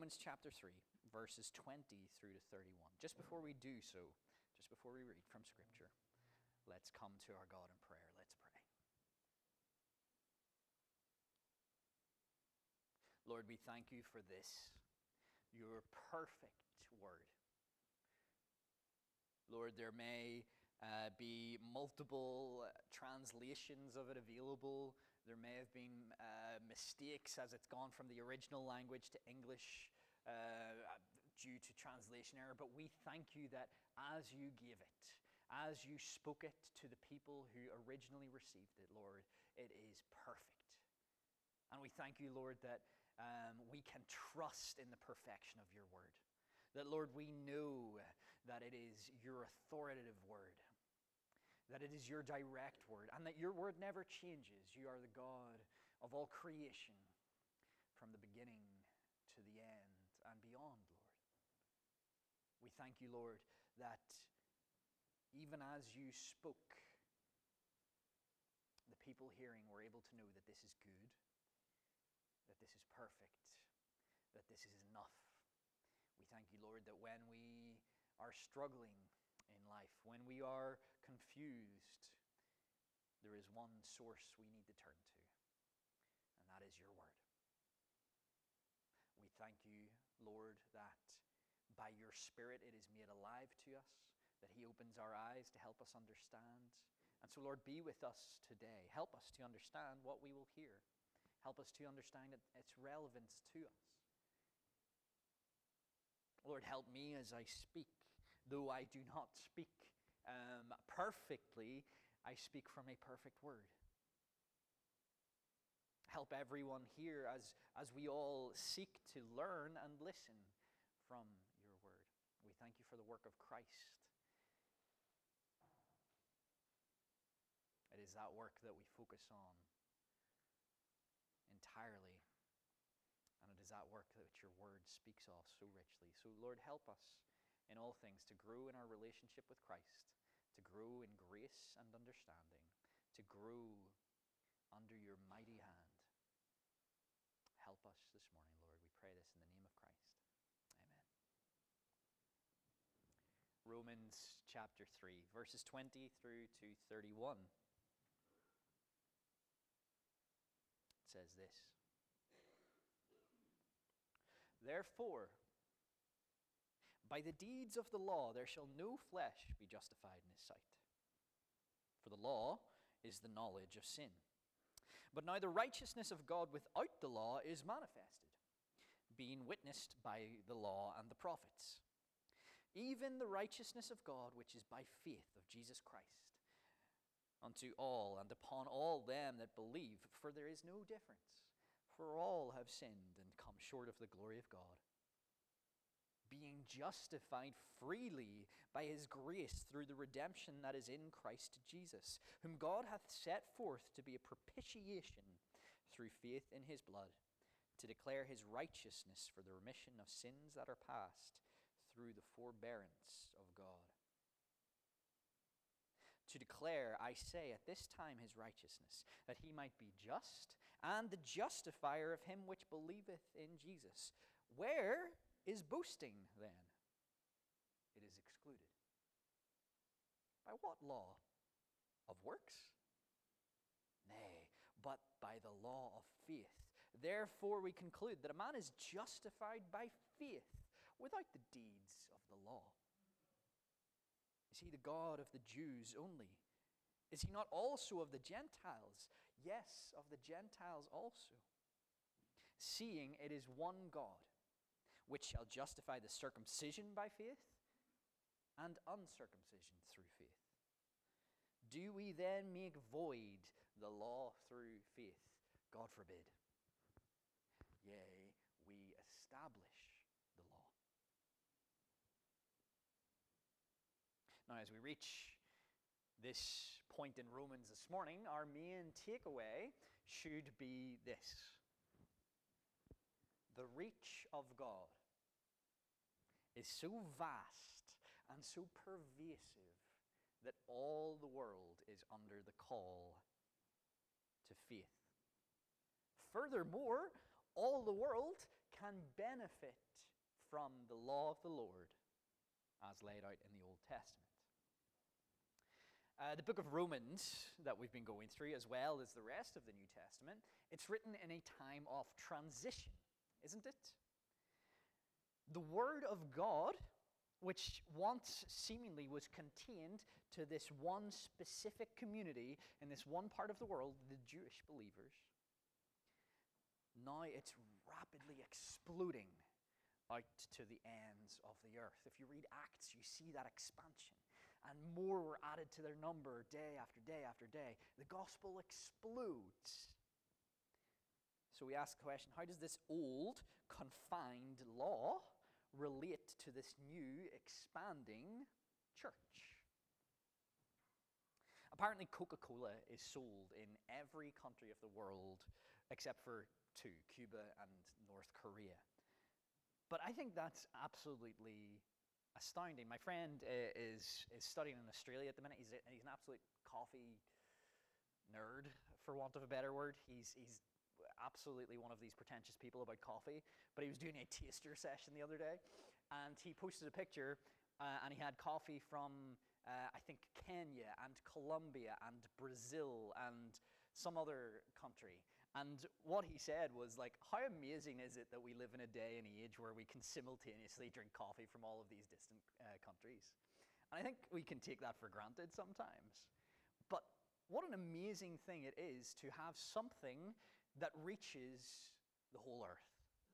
Romans chapter 3, verses 20 through to 31. Just before we do so, just before we read from Scripture, let's come to our God in prayer. Let's pray. Lord, we thank you for this, your perfect word. Lord, there may be multiple translations of it available. There may have been mistakes as it's gone from the original language to English due to translation error. But we thank you that as you gave it, as you spoke it to the people who originally received it, Lord, it is perfect. And we thank you, Lord, that we can trust in the perfection of your word. That, Lord, we know that it is your authoritative word, that it is your direct word, and that your word never changes. You are the God of all creation, from the beginning to the end and beyond, Lord. We thank you, Lord, that even as you spoke, the people hearing were able to know that this is good, that this is perfect, that this is enough. We thank you, Lord, that when we are struggling in life, when we are confused, there is one source we need to turn to, and that is your word. We thank you, Lord, that by your Spirit it is made alive to us, that he opens our eyes to help us understand. And so, Lord, be with us today. Help us to understand what we will hear. Help us to understand its relevance to us. Lord, help me as I speak. Though I do not speak perfectly, I speak from a perfect word. Help everyone here as we all seek to learn and listen from your word. We thank you for the work of Christ. It is that work that we focus on entirely. And it is that work that your word speaks of so richly. So, Lord, help us in all things to grow in our relationship with Christ, to grow in grace and understanding, to grow under your mighty hand. Help us this morning, Lord. We pray this in the name of Christ. Amen. Romans chapter 3, verses 20 through to 31. It says this. Therefore, by the deeds of the law there shall no flesh be justified in his sight. For the law is the knowledge of sin. But now the righteousness of God without the law is manifested, being witnessed by the law and the prophets. Even the righteousness of God which is by faith of Jesus Christ, unto all and upon all them that believe, for there is no difference. For all have sinned and come short of the glory of God, being justified freely by his grace through the redemption that is in Christ Jesus, whom God hath set forth to be a propitiation through faith in his blood, to declare his righteousness for the remission of sins that are past through the forbearance of God. To declare, I say, at this time his righteousness, that he might be just, and the justifier of him which believeth in Jesus. Where is boasting then? It is excluded. By what law? Of works? Nay, but by the law of faith. Therefore we conclude that a man is justified by faith, without the deeds of the law. Is he the God of the Jews only? Is he not also of the Gentiles? Yes, of the Gentiles also. Seeing it is one God, which shall justify the circumcision by faith and uncircumcision through faith. Do we then make void the law through faith? God forbid. Yea, we establish the law. Now, as we reach this point in Romans this morning, our main takeaway should be this. The reach of God is so vast and so pervasive that all the world is under the call to faith. Furthermore, all the world can benefit from the law of the Lord as laid out in the Old Testament. The book of Romans that we've been going through, as well as the rest of the New Testament, it's written in a time of transition, isn't it? The Word of God, which once seemingly was contained to this one specific community in this one part of the world, the Jewish believers, now it's rapidly exploding out to the ends of the earth. If you read Acts, you see that expansion. And more were added to their number day after day after day. The gospel explodes. So we ask the question, how does this old, confined law relate to this new, expanding church? Apparently, Coca-Cola is sold in every country of the world except for two, Cuba and North Korea. But I think that's absolutely astounding. My friend is studying in Australia at the minute. He's an absolute coffee nerd, for want of a better word. He's absolutely one of these pretentious people about coffee. But he was doing a taster session the other day, and he posted a picture, and he had coffee from I think Kenya and Colombia and Brazil and some other country. And what he said was, like, how amazing is it that we live in a day and age where we can simultaneously drink coffee from all of these distant countries? And I think we can take that for granted sometimes. But what an amazing thing it is to have something that reaches the whole earth.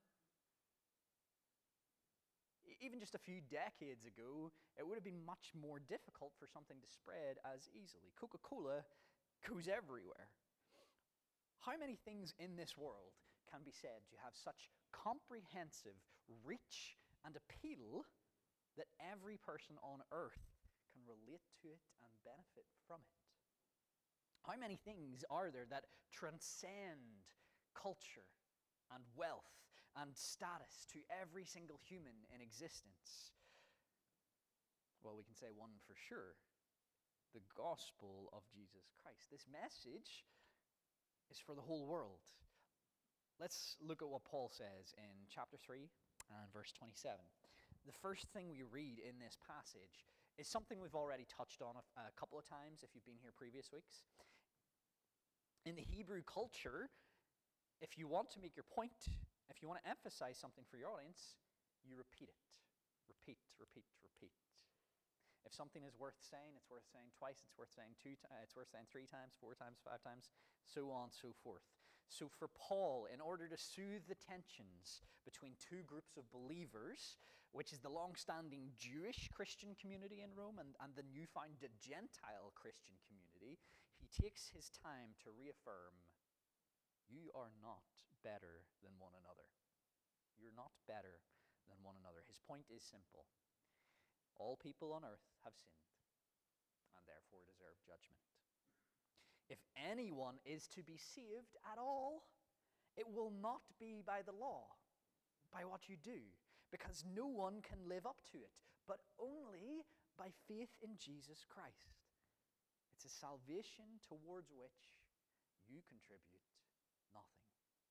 Even just a few decades ago, it would have been much more difficult for something to spread as easily. Coca-Cola goes everywhere. How many things in this world can be said to have such comprehensive reach and appeal that every person on earth can relate to it and benefit from it? How many things are there that transcend culture and wealth and status to every single human in existence? Well, we can say one for sure: the gospel of Jesus Christ. This message is for the whole world. Let's look at what Paul says in chapter 3 and verse 27. The first thing we read in this passage is something we've already touched on a couple of times if you've been here previous weeks. In the Hebrew culture, if you want to make your point, if you want to emphasize something for your audience, you repeat it. Repeat, repeat, repeat. If something is worth saying, it's worth saying twice, it's worth saying it's worth saying 3 times, 4 times, 5 times, so on, so forth. So for Paul, in order to soothe the tensions between two groups of believers, which is the long-standing Jewish Christian community in Rome and the newfound Gentile Christian community, he takes his time to reaffirm, you are not better than one another. You're not better than one another. His point is simple. All people on earth have sinned and therefore deserve judgment. If anyone is to be saved at all, it will not be by the law, by what you do, because no one can live up to it, but only by faith in Jesus Christ. It's a salvation towards which you contribute nothing.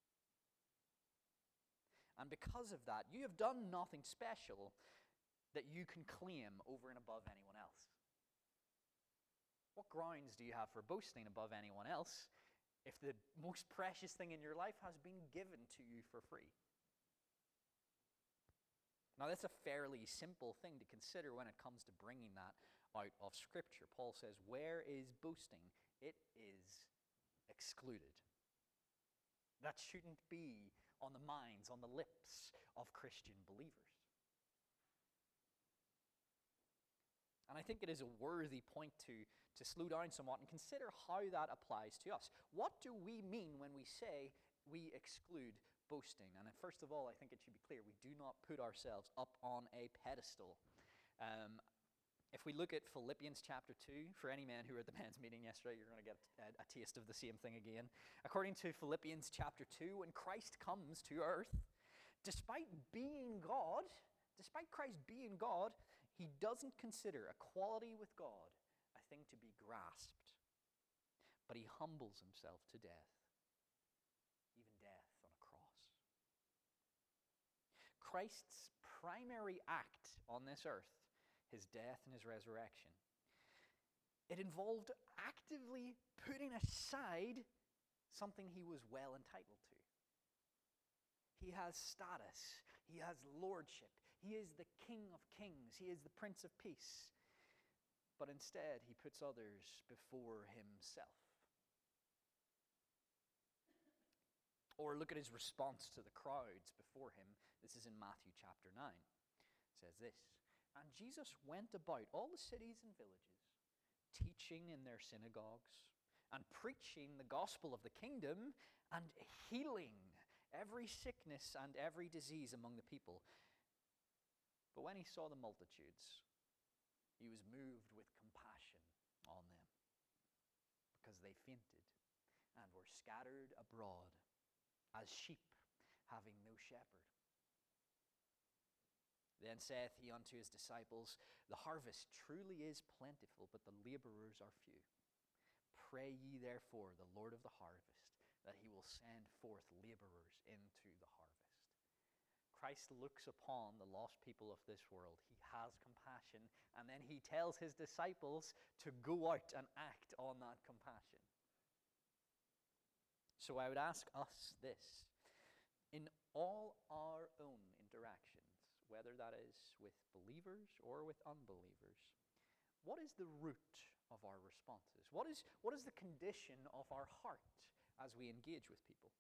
And because of that, you have done nothing special that you can claim over and above anyone else. What grounds do you have for boasting above anyone else if the most precious thing in your life has been given to you for free? Now, that's a fairly simple thing to consider when it comes to bringing that out of Scripture. Paul says, where is boasting? It is excluded. That shouldn't be on the minds, on the lips of Christian believers. And I think it is a worthy point to slow down somewhat and consider how that applies to us. What do we mean when we say we exclude boasting? And first of all, I think it should be clear, we do not put ourselves up on a pedestal. If we look at Philippians chapter 2, for any men who were at the men's meeting yesterday, you're going to get a taste of the same thing again. According to Philippians chapter 2, when Christ comes to earth, despite Christ being God, he doesn't consider equality with God a thing to be grasped, but he humbles himself to death, even death on a cross. Christ's primary act on this earth, his death and his resurrection, it involved actively putting aside something he was well entitled to. He has status. He has lordship. He is the King of Kings. He is the Prince of Peace. But instead, he puts others before himself. Or look at his response to the crowds before him. This is in Matthew chapter 9. It says this, "And Jesus went about all the cities and villages, teaching in their synagogues, and preaching the gospel of the kingdom, and healing every sickness and every disease among the people. But when he saw the multitudes, he was moved with compassion on them, because they fainted and were scattered abroad as sheep having no shepherd. Then saith he unto his disciples, The harvest truly is plentiful, but the laborers are few. Pray ye therefore the Lord of the harvest, that he will send forth laborers into the harvest." Christ looks upon the lost people of this world. He has compassion, and then he tells his disciples to go out and act on that compassion. So I would ask us this: in all our own interactions, whether that is with believers or with unbelievers, what is the root of our responses? What is the condition of our heart as we engage with people?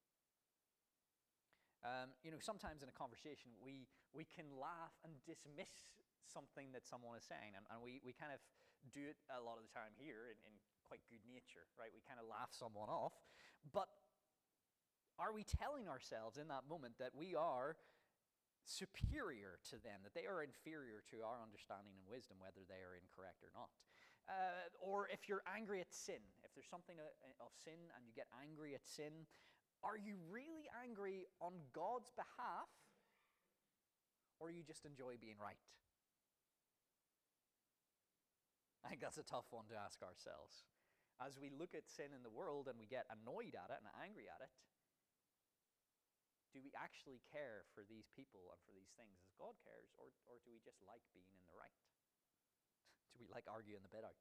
Sometimes in a conversation we can laugh and dismiss something that someone is saying, and we kind of do it a lot of the time here in quite good nature, right? We kind of laugh someone off, but are we telling ourselves in that moment that we are superior to them, that they are inferior to our understanding and wisdom, whether they are incorrect or not? Or if you're angry at sin, if there's something of sin and you get angry at sin, are you really angry on God's behalf, or you just enjoy being right? I think that's a tough one to ask ourselves. As we look at sin in the world and we get annoyed at it and angry at it, do we actually care for these people and for these things as God cares, or do we just like being in the right? Do we like arguing the bit out?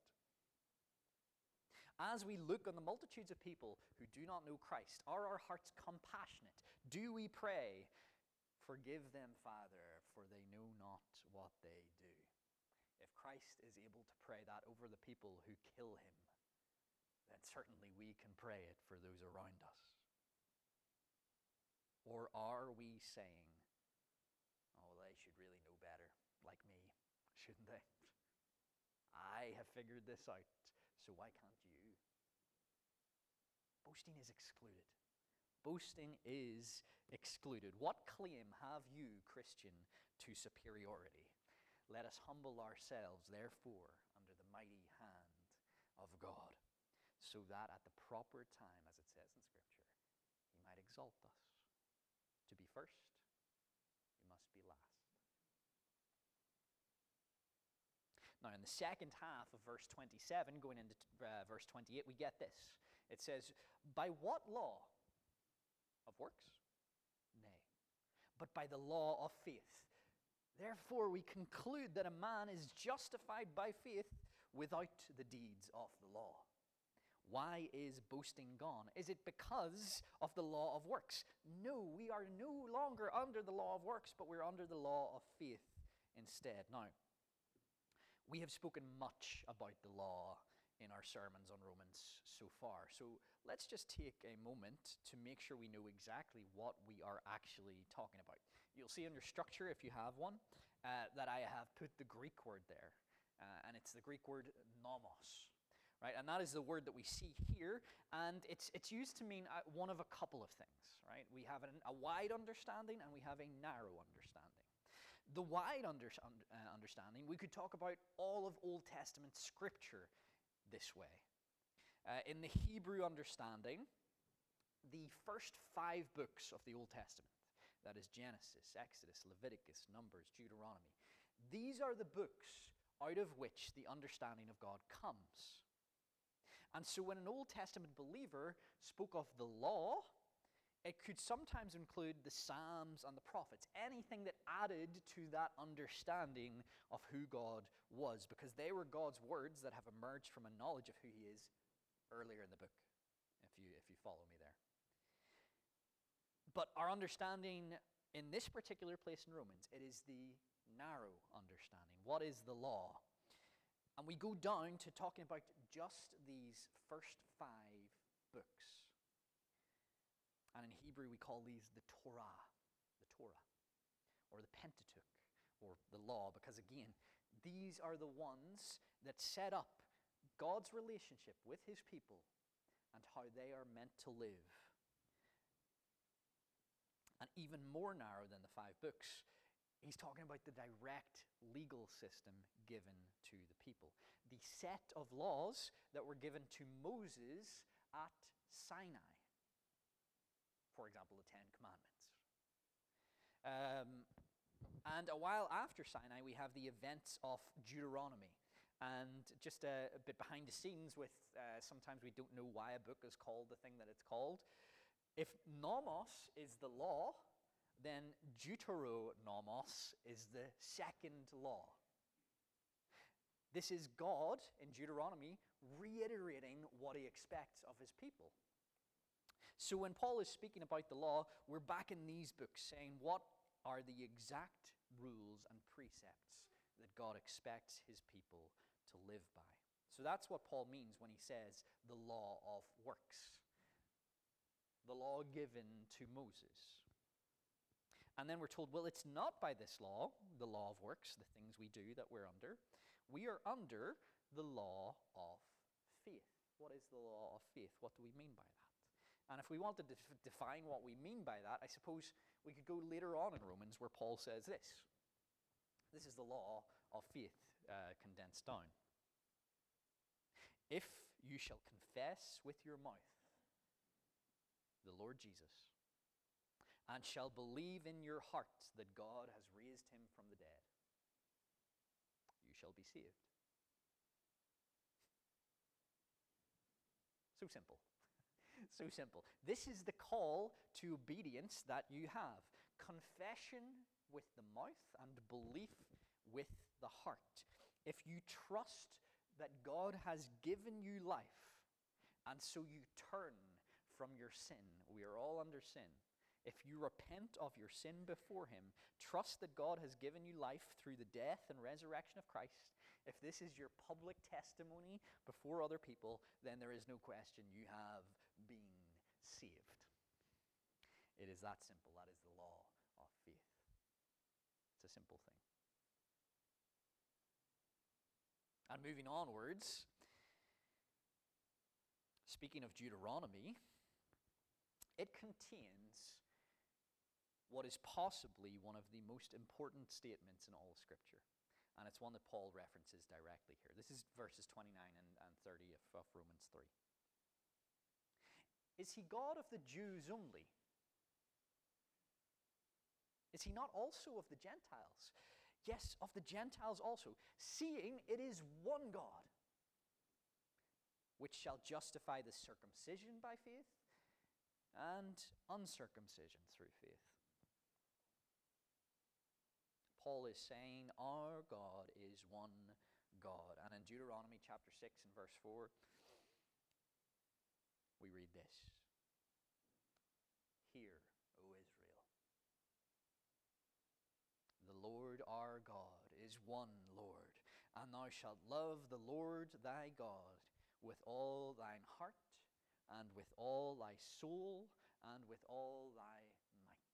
As we look on the multitudes of people who do not know Christ, are our hearts compassionate? Do we pray, "Forgive them, Father, for they know not what they do"? If Christ is able to pray that over the people who kill him, then certainly we can pray it for those around us. Or are we saying, "Oh, they should really know better, like me, shouldn't they? I have figured this out, so why can't you?" Boasting is excluded. Boasting is excluded. What claim have you, Christian, to superiority? Let us humble ourselves, therefore, under the mighty hand of God, so that at the proper time, as it says in Scripture, he might exalt us. To be first, we must be last. Now, in the second half of verse 27, going into verse 28, we get this. It says, "By what law? Of works? Nay, but by the law of faith. Therefore we conclude that a man is justified by faith without the deeds of the law." Why is boasting gone? Is it because of the law of works? No, we are no longer under the law of works, but we're under the law of faith instead. Now, we have spoken much about the law in our sermons on Romans so far. So let's just take a moment to make sure we know exactly what we are actually talking about. You'll see in your structure, if you have one, that I have put the Greek word there. And it's the Greek word nomos. Right, and that is the word that we see here, and it's used to mean one of a couple of things. Right, we have a wide understanding and we have a narrow understanding. The wide understanding, we could talk about all of Old Testament Scripture this way. In the Hebrew understanding, the first 5 books of the Old Testament, that is Genesis, Exodus, Leviticus, Numbers, Deuteronomy, these are the books out of which the understanding of God comes. And so when an Old Testament believer spoke of the law, It could sometimes include the Psalms and the prophets, anything that added to that understanding of who God was, because they were God's words that have emerged from a knowledge of who he is earlier in the book, if you follow me there. But our understanding in this particular place in Romans, it is the narrow understanding. What is the law? And we go down to talking about just these first 5 books. And in Hebrew, we call these the Torah, or the Pentateuch, or the law, because again, these are the ones that set up God's relationship with his people and how they are meant to live. And even more narrow than the 5 books, he's talking about the direct legal system given to the people. The set of laws that were given to Moses at Sinai. For example, the 10 Commandments. And a while after Sinai, we have the events of Deuteronomy. And just a bit behind the scenes with, sometimes we don't know why a book is called the thing that it's called. If nomos is the law, then deuteronomos is the second law. This is God in Deuteronomy reiterating what he expects of his people. So when Paul is speaking about the law, we're back in these books saying what are the exact rules and precepts that God expects his people to live by. So that's what Paul means when he says the law of works. The law given to Moses. And then we're told, well, it's not by this law, the law of works, the things we do that we're under. We are under the law of faith. What is the law of faith? What do we mean by that? And if we want to define what we mean by that, I suppose we could go later on in Romans where Paul says this. This is the law of faith condensed down. If you shall confess with your mouth the Lord Jesus, and shall believe in your heart that God has raised him from the dead, you shall be saved. So simple. So simple. This is the call to obedience that you have. Confession with the mouth and belief with the heart. If you trust that God has given you life, and so you turn from your sin, we are all under sin. If you repent of your sin before him, trust that God has given you life through the death and resurrection of Christ, if this is your public testimony before other people, then there is no question you have been saved. It is that simple. That is the law of faith. It's a simple thing. And moving onwards, speaking of Deuteronomy, it contains what is possibly one of the most important statements in all of Scripture. And it's one that Paul references directly here. This is verses 29 and 30 of Romans 3. Is he God of the Jews only? Is he not also of the Gentiles? Yes, of the Gentiles also, seeing it is one God, which shall justify the circumcision by faith and uncircumcision through faith. Paul is saying our God is one God. And in Deuteronomy chapter 6 and verse 4, we read this. Hear, O Israel, the Lord our God is one Lord, and thou shalt love the Lord thy God with all thine heart, and with all thy soul, and with all thy might.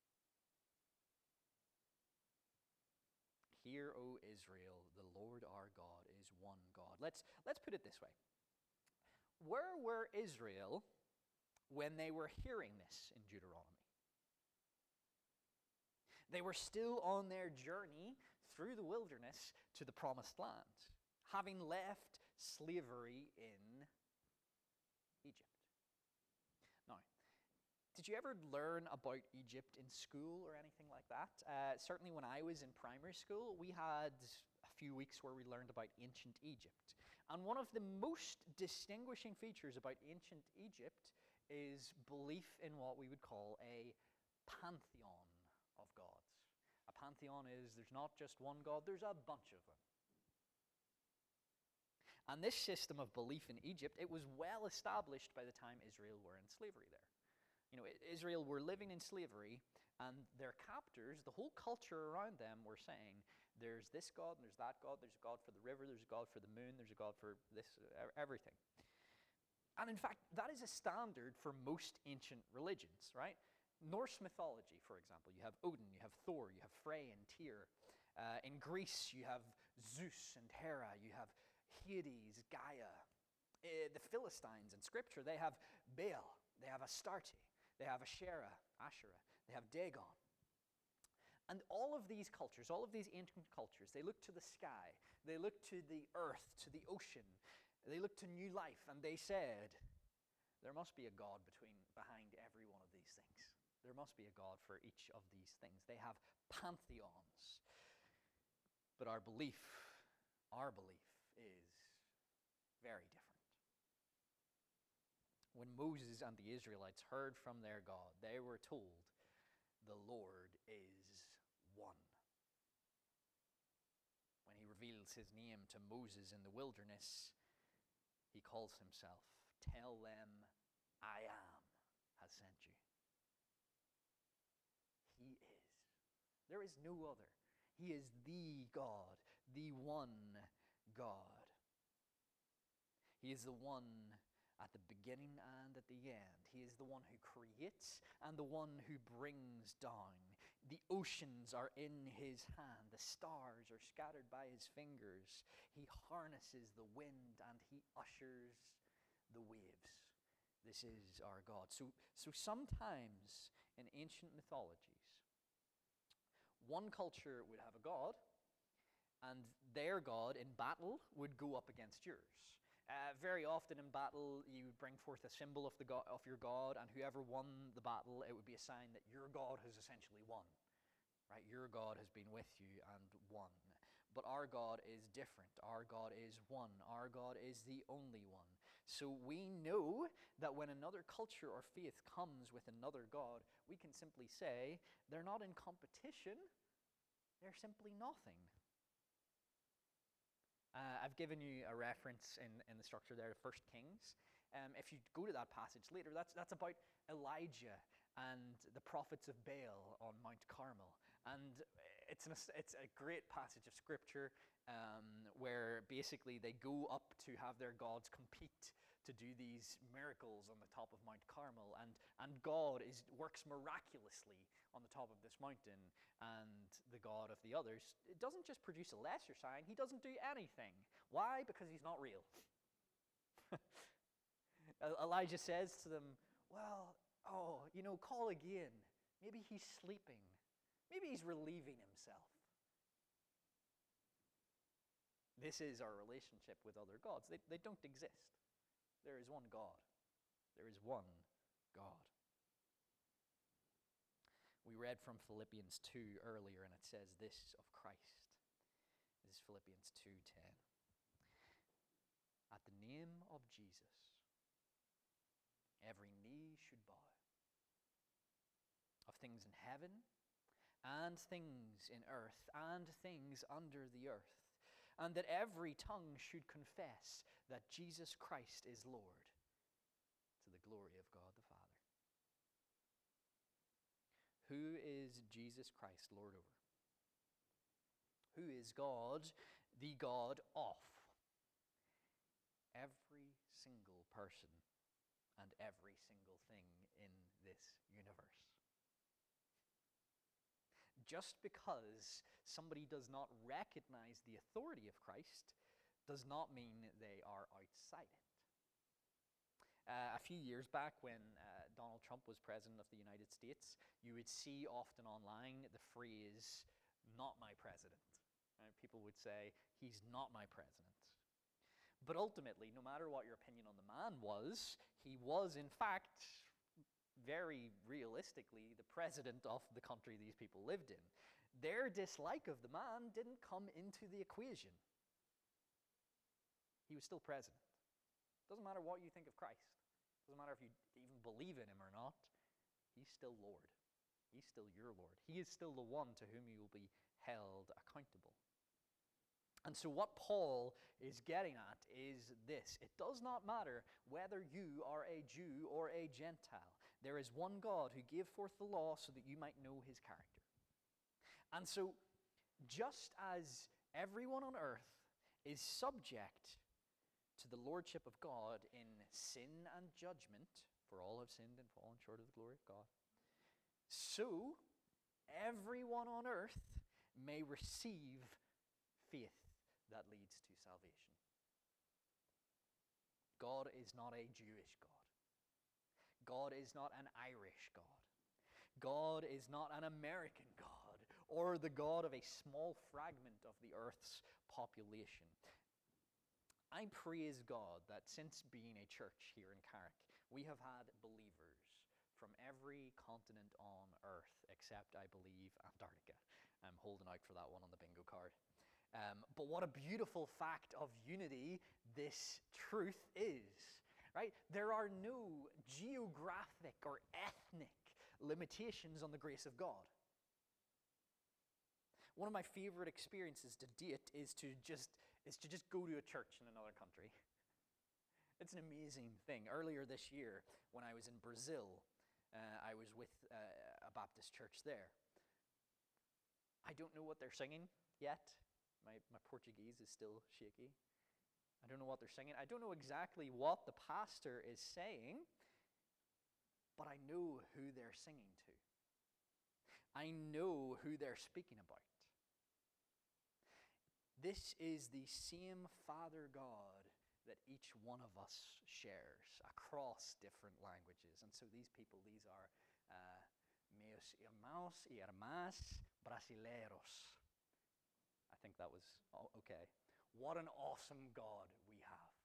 Hear, O Israel, the Lord our God is one God. Let's put it this way. Where were Israel when they were hearing this in Deuteronomy? They were still on their journey through the wilderness to the promised land, having left slavery in Egypt. Now, did you ever learn about Egypt in school or anything like that? Certainly when I was in primary school, we had a few weeks where we learned about ancient Egypt. And one of the most distinguishing features about ancient Egypt is belief in what we would call a pantheon of gods. A pantheon is there's not just one God, there's a bunch of them. And this system of belief in Egypt, it was well established by the time Israel were in slavery there. Israel were living in slavery, and their captors, the whole culture around them, were saying, there's this God, and there's that God, there's a God for the river, there's a God for the moon, there's a God for this, everything. And in fact, that is a standard for most ancient religions, right? Norse mythology, for example, you have Odin, you have Thor, you have Frey and Tyr. In Greece, you have Zeus and Hera, you have Hades, Gaia. The Philistines in Scripture, they have Baal, they have Astarte, they have Asherah, they have Dagon. And all of these cultures, all of these ancient cultures, they look to the sky, they look to the earth, to the ocean, they look to new life, and they said, there must be a God behind every one of these things. There must be a God for each of these things. They have pantheons. But our belief is very different. When Moses and the Israelites heard from their God, they were told, the Lord is one. When he reveals his name to Moses in the wilderness, he calls himself, tell them, I am has sent you. He is. There is no other. He is the God, the one God. He is the one at the beginning and at the end. He is the one who creates and the one who brings down. The oceans are in his hand. The stars are scattered by his fingers. He harnesses the wind and he ushers the waves. This is our God. So sometimes in ancient mythologies, one culture would have a god, and their god in battle would go up against yours. Very often in battle, you would bring forth a symbol of your god, and whoever won the battle, it would be a sign that your god has essentially won. Right? Your God has been with you and won. But our God is different. Our God is one. Our God is the only one. So we know that when another culture or faith comes with another God, we can simply say, they're not in competition, they're simply nothing. I've given you a reference in the structure there, 1 Kings. If you go to that passage later, that's about Elijah and the prophets of Baal on Mount Carmel. And it's a great passage of Scripture where basically they go up to have their gods compete to do these miracles on the top of Mount Carmel. And God works miraculously on the top of this mountain, and the God of the others, it doesn't just produce a lesser sign, he doesn't do anything. Why? Because he's not real. Elijah says to them, well, call again. Maybe he's sleeping. Maybe he's relieving himself. This is our relationship with other gods. They don't exist. There is one God. There is one God. We read from Philippians 2 earlier, and it says this of Christ. This is Philippians 2:10. At the name of Jesus, every knee should bow, of things in heaven and things in earth and things under the earth, and that every tongue should confess that Jesus Christ is Lord, to the glory of God the Father. Who is Jesus Christ Lord over? Who is God, the God of every single person and every single thing in this universe? Just because somebody does not recognize the authority of Christ does not mean they are outside it. A few years back when Donald Trump was president of the United States, you would see often online the phrase, not my president. Right? People would say, he's not my president. But ultimately, no matter what your opinion on the man was, he was in fact, very realistically, the president of the country these people lived in. Their dislike of the man didn't come into the equation. He was still president. Doesn't matter what you think of Christ. Doesn't matter if you even believe in him or not. He's still Lord. He's still your Lord. He is still the one to whom you will be held accountable. And so what Paul is getting at is this. It does not matter whether you are a Jew or a Gentile. There is one God who gave forth the law so that you might know his character. And so just as everyone on earth is subject to the lordship of God in sin and judgment, for all have sinned and fallen short of the glory of God, so everyone on earth may receive faith that leads to salvation. God is not a Jewish God. God is not an Irish God. God is not an American God or the God of a small fragment of the earth's population. I praise God that since being a church here in Carrick, we have had believers from every continent on earth, except, I believe, Antarctica. I'm holding out for that one on the bingo card. But what a beautiful fact of unity this truth is, right? There are no geographic or ethnic limitations on the grace of God. One of my favorite experiences to date is to just go to a church in another country. It's an amazing thing. Earlier this year, when I was in Brazil, I was with a Baptist church there. I don't know what they're singing yet. My Portuguese is still shaky. I don't know what they're singing. I don't know exactly what the pastor is saying, but I know who they're singing to. I know who they're speaking about. This is the same Father God that each one of us shares across different languages. And so these people, these are meus irmãos y hermanas brasileiros. I think that was okay. What an awesome God we have.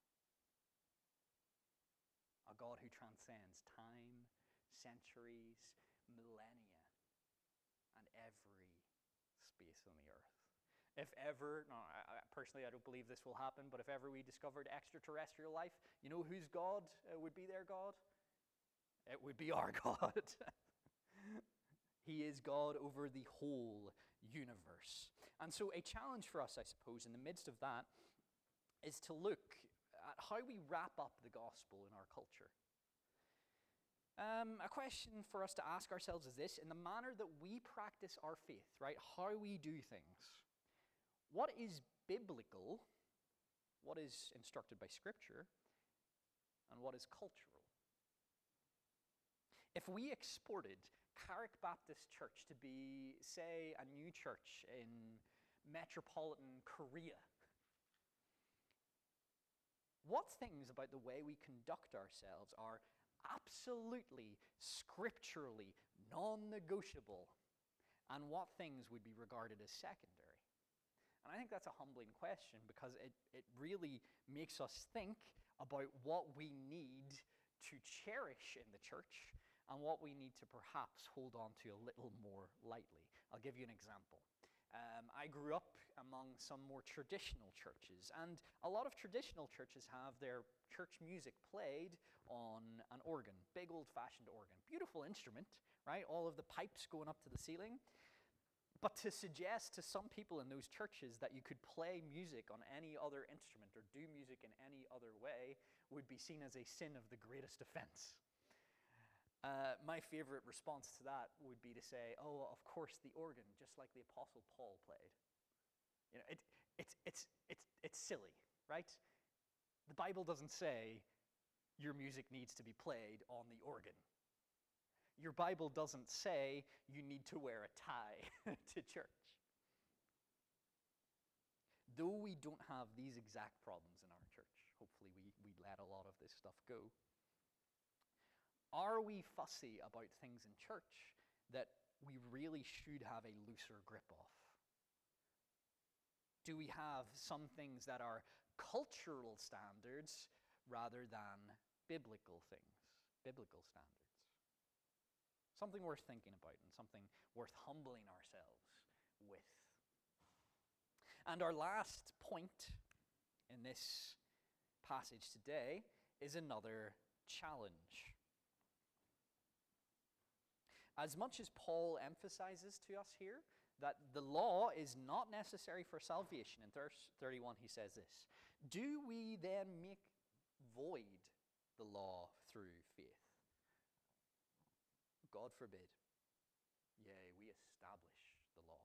A God who transcends time, centuries, millennia, and every space on the earth. If ever, personally I don't believe this will happen, but if ever we discovered extraterrestrial life, you know whose God would be their God? It would be our God. He is God over the whole universe. And so a challenge for us, I suppose, in the midst of that, is to look at how we wrap up the gospel in our culture. A question for us to ask ourselves is this: in the manner that we practice our faith, right, how we do things, what is biblical, what is instructed by Scripture, and what is cultural? If we exported Carrick Baptist Church to be, say, a new church in metropolitan Korea, what things about the way we conduct ourselves are absolutely, scripturally non-negotiable, and what things would be regarded as secondary? And I think that's a humbling question, because it really makes us think about what we need to cherish in the church and what we need to perhaps hold on to a little more lightly. I'll give you an example. I grew up among some more traditional churches, and a lot of traditional churches have their church music played on an organ, big old-fashioned organ. Beautiful instrument, right? All of the pipes going up to the ceiling. But to suggest to some people in those churches that you could play music on any other instrument or do music in any other way would be seen as a sin of the greatest offense. My favorite response to that would be to say, oh, of course, the organ, just like the Apostle Paul played. You know, it's silly, right? The Bible doesn't say your music needs to be played on the organ. Your Bible doesn't say you need to wear a tie to church. Though we don't have these exact problems in our church, hopefully we let a lot of this stuff go. Are we fussy about things in church that we really should have a looser grip of? Do we have some things that are cultural standards rather than biblical things, biblical standards? Something worth thinking about and something worth humbling ourselves with. And our last point in this passage today is another challenge. As much as Paul emphasizes to us here that the law is not necessary for salvation, in verse 31 he says this, do we then make void the law through faith? God forbid. Yea, we establish the law.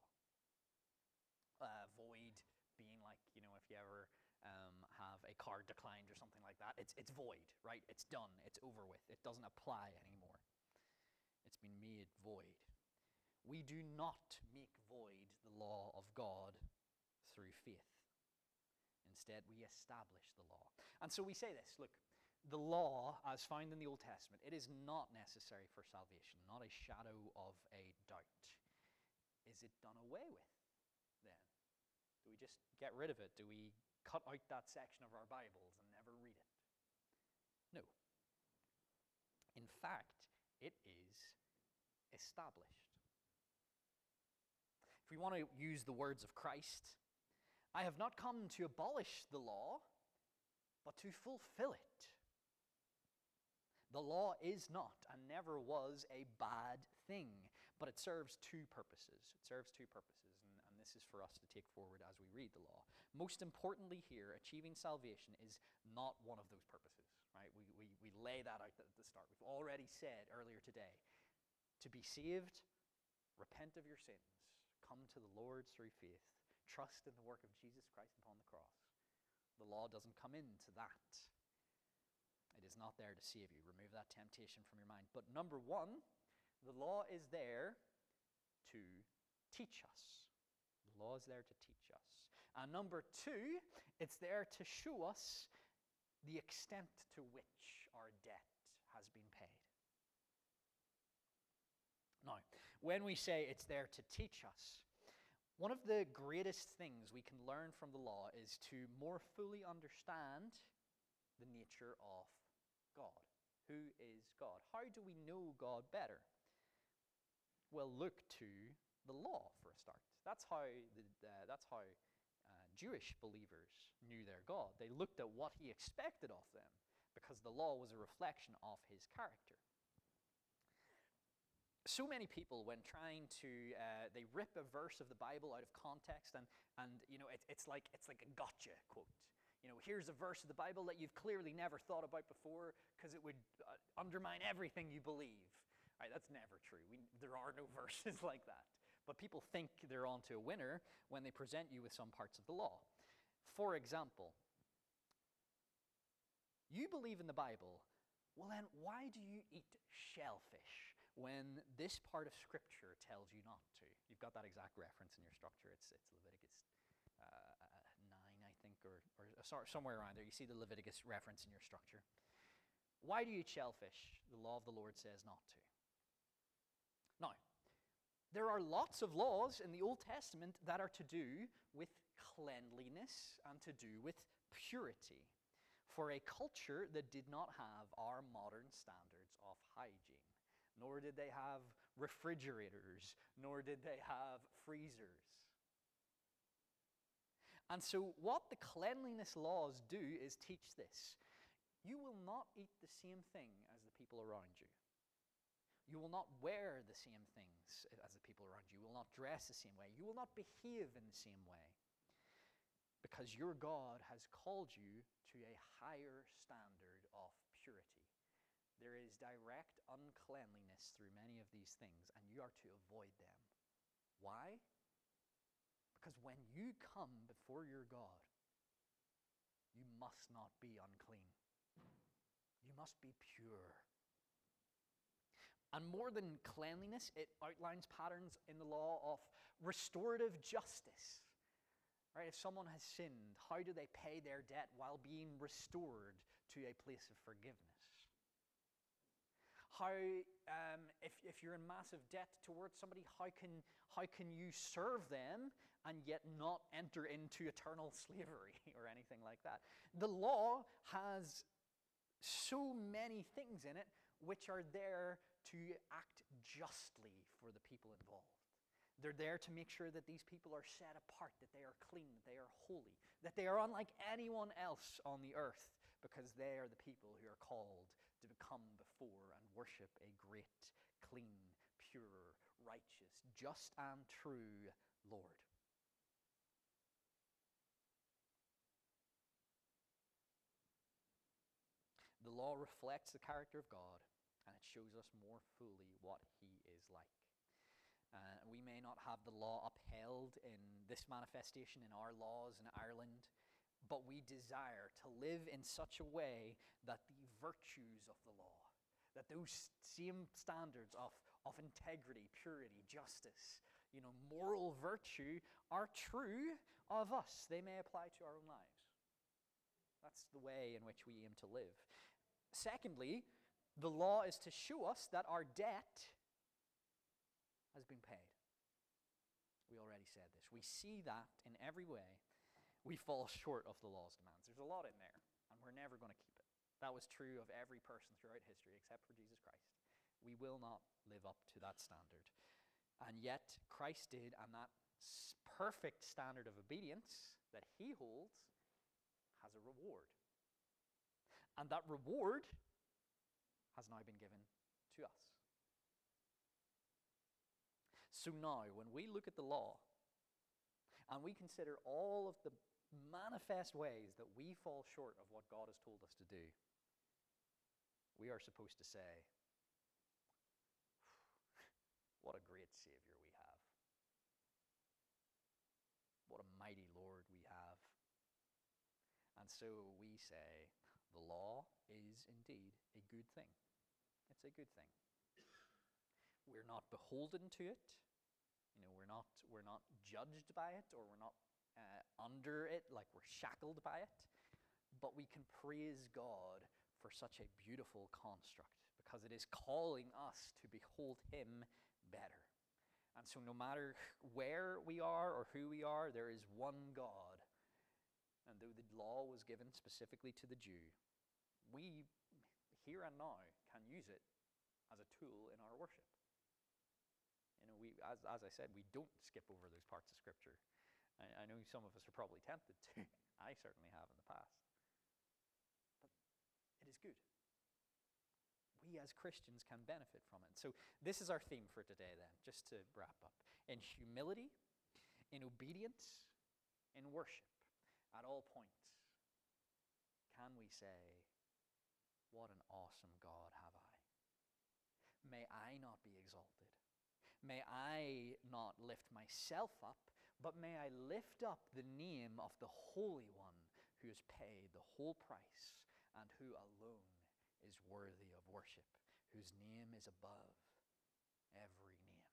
Void being like, if you ever have a card declined or something like that, it's void, right? It's done, it's over with. It doesn't apply anymore. It's been made void. We do not make void the law of God through faith. Instead, we establish the law. And so we say this, look, the law, as found in the Old Testament, it is not necessary for salvation, not a shadow of a doubt. Is it done away with, then? Do we just get rid of it? Do we cut out that section of our Bibles and never read it? No. In fact, it is established. If we want to use the words of Christ, I have not come to abolish the law, but to fulfill it. The law is not and never was a bad thing, but it serves two purposes. It serves two purposes, and this is for us to take forward as we read the law. Most importantly here, achieving salvation is not one of those purposes, right? We lay that out at the start. We've already said earlier today, to be saved, repent of your sins, come to the Lord through faith, trust in the work of Jesus Christ upon the cross. The law doesn't come into that. It is not there to save you. Remove that temptation from your mind. But number one, the law is there to teach us. The law is there to teach us. And number two, it's there to show us the extent to which our debt has been paid. Now, when we say it's there to teach us, one of the greatest things we can learn from the law is to more fully understand the nature of God. Who is God? How do we know God better? Well, look to the law for a start. That's how Jewish believers knew their God. They looked at what he expected of them because the law was a reflection of his character. So many people, when trying to, they rip a verse of the Bible out of context, and it's like a gotcha quote. Here's a verse of the Bible that you've clearly never thought about before because it would undermine everything you believe. Right, that's never true. There are no verses like that. But people think they're onto a winner when they present you with some parts of the law. For example, you believe in the Bible, well then why do you eat shellfish when this part of Scripture tells you not to? You've got that exact reference in your structure. It's Leviticus 9, I think, or somewhere around there. You see the Leviticus reference in your structure. Why do you eat shellfish? The law of the Lord says not to. Now, there are lots of laws in the Old Testament that are to do with cleanliness and to do with purity for a culture that did not have our modern standards of hygiene. Nor did they have refrigerators, nor did they have freezers. And so what the cleanliness laws do is teach this. You will not eat the same thing as the people around you. You will not wear the same things as the people around you. You will not dress the same way. You will not behave in the same way. Because your God has called you to a higher standard of purity. There is direct uncleanliness through many of these things, and you are to avoid them. Why? Because when you come before your God, you must not be unclean. You must be pure. And more than cleanliness, it outlines patterns in the law of restorative justice. Right? If someone has sinned, how do they pay their debt while being restored to a place of forgiveness? How, if you're in massive debt towards somebody, how can you serve them and yet not enter into eternal slavery or anything like that? The law has so many things in it which are there to act justly for the people involved. They're there to make sure that these people are set apart, that they are clean, that they are holy, that they are unlike anyone else on the earth, because they are the people who are called to come before and worship a great, clean, pure, righteous, just and true Lord. The law reflects the character of God, and it shows us more fully what he is like. We may not have the law upheld in this manifestation in our laws in Ireland, but we desire to live in such a way that the virtues of the law, that those same standards of integrity, purity, justice, moral virtue are true of us. They may apply to our own lives. That's the way in which we aim to live. Secondly, the law is to show us that our debt has been paid. We already said this. We see that in every way we fall short of the law's demands. There's a lot in there, and we're never going to keep it. That was true of every person throughout history except for Jesus Christ. We will not live up to that standard. And yet, Christ did, and that perfect standard of obedience that he holds has a reward. And that reward has now been given to us. So now, when we look at the law, and we consider all of the manifest ways that we fall short of what God has told us to do, we are supposed to say, what a great Savior we have. What a mighty Lord we have. And so we say, the law is indeed a good thing. It's a good thing. We're not beholden to it. We're not judged by it, or we're not under it, like we're shackled by it. But we can praise God for such a beautiful construct, because it is calling us to behold him better. And so no matter where we are or who we are, there is one God. And though the law was given specifically to the Jew, we, here and now, can use it as a tool in our worship. As I said, we don't skip over those parts of Scripture. I know some of us are probably tempted to. I certainly have in the past. But it is good. We as Christians can benefit from it. So this is our theme for today then, just to wrap up. In humility, in obedience, in worship, at all points, can we say, what an awesome God have I. May I not be exalted. May I not lift myself up, but may I lift up the name of the Holy One who has paid the whole price and who alone is worthy of worship, whose name is above every name.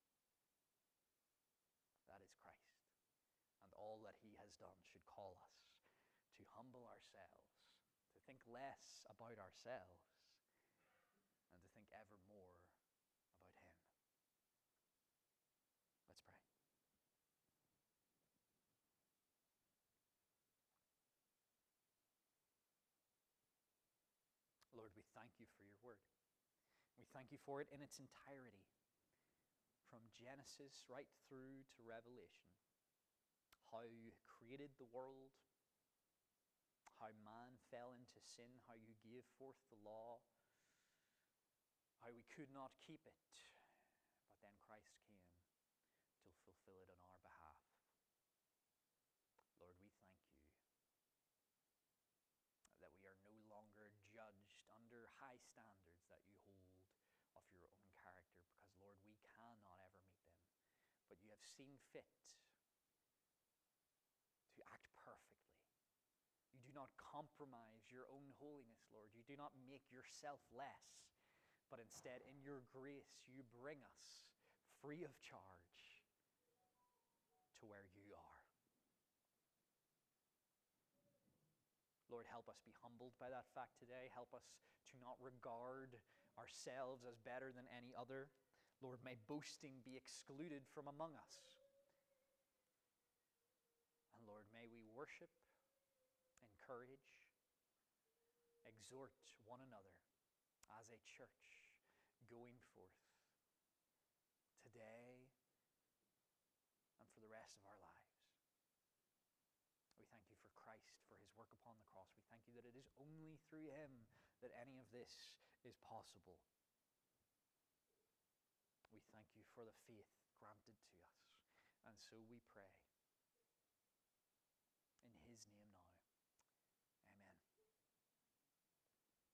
That is Christ. And all that he has done should call us to humble ourselves, to think less about ourselves, and to think ever more about him. Let's pray. Lord, we thank you for your word. We thank you for it in its entirety, from Genesis right through to Revelation. How you created the world, how man fell into sin, how you gave forth the law, how we could not keep it, but then Christ came to fulfill it on our behalf. Lord, we thank you that we are no longer judged under high standards that you hold of your own character, because, Lord, we cannot ever meet them. But you have seen fit to act perfectly. You do not compromise your own holiness, Lord. You do not make yourself less, but instead, in your grace, you bring us free of charge to where you are. Lord, help us be humbled by that fact today. Help us to not regard ourselves as better than any other. Lord, may boasting be excluded from among us. And Lord, may we worship, encourage, exhort one another as a church going forth today and for the rest of our lives. We thank you for Christ, for his work upon the cross. We thank you that it is only through him that any of this is possible. We thank you for the faith granted to us. And so we pray